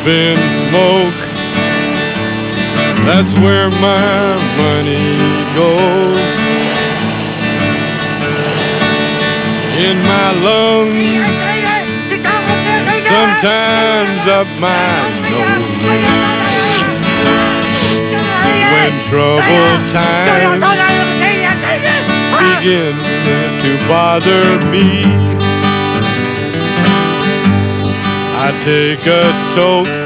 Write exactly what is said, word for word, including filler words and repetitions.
and smoke. That's where my money goes. In my lungs, sometimes up my nose. When troubled times begin to bother me, I take a toke